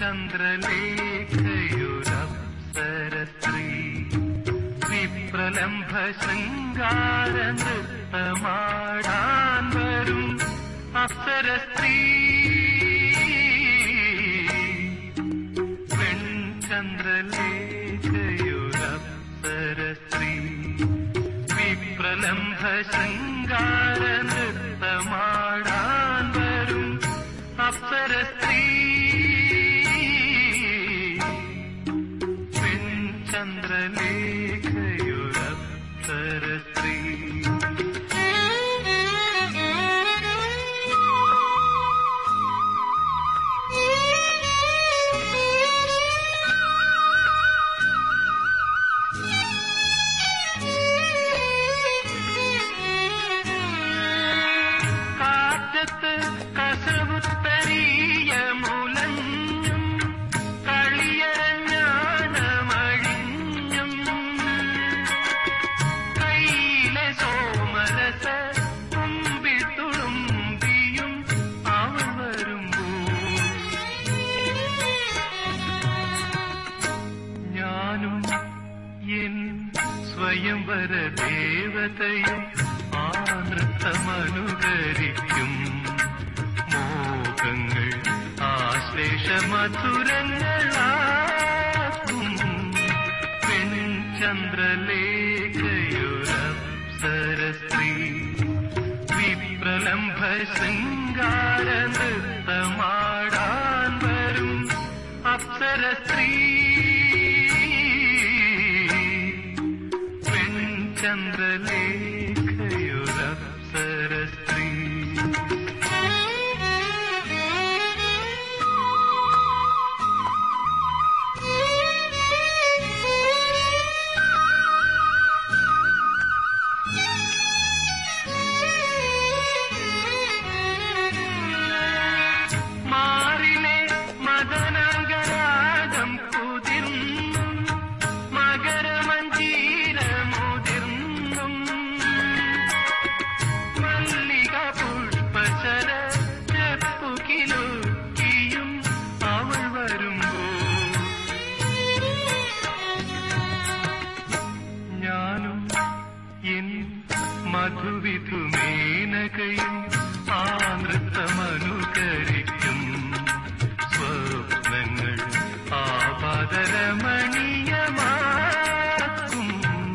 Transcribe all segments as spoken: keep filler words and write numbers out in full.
ചന്ദ്രലേഖയുരപ്സരസ്ത്രീ വിപ്രലംഭ ശൃംഗാര നൃത്തമാടാൻ വരും അപ്സരസ്ത്രീ പെൺചന്ദ്രലേഖയുരപ്സരസ്ത്രീ വിപ്രലംഭ ശൃംഗാര നൃത്തമാടാൻ വരും അപ്സരസ്ത്രീ പെൺചന്ദ്രലേഖയുരപ്സരസ്ത്രീ കസവുത്തരീയ മുലഞ്ഞും കളിയരഞ്ഞാണമഴിഞ്ഞും കയ്യിലെ സോമരസ തുമ്പിൽ തുളുമ്പിയും അവൾ വരുമ്പോൾ ഞാനും എൻ സ്വയംവര ദേവതയും ആ നൃത്തമനുകരിക്കും മോഹങ്ങൾ ആശ്ലേഷമധുരങ്ങളാക്കും പെൺചന്ദ്രലേഖയുരപ്സരസ്ത്രീ വിപ്രലംഭ ശൃംഗാര നൃത്തമാടാൻ വരും അപ്സരസ്ത്രീ പെൺചന്ദ്രലേഖയുരപ്സരസ്ത്രീ മാറിലെ മദനാംഗരാഗം കുതിർന്നും മകരമഞ്ജീരമുതിർന്നും മല്ലിക പുഷ്പശര ചെപ്പുകിലുക്കിയും അവൾ വരുമ്പോൾ ഞാനും എൻ മധുവിധുമേനകയും ആ നൃത്തമനുകരിക്കും സ്വപ്നങ്ങൾ ആപാദരമണീയമാക്കും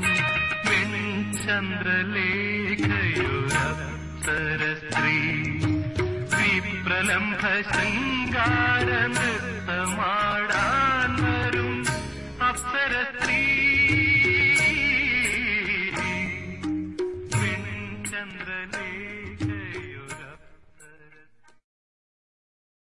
പെൺചന്ദ്രലേഖയുരപ്സരസ്ത്രീ വിപ്രലംഭ ശൃംഗാര നൃത്തമാടാൻ വരും അപ്സരസ്ത്രീ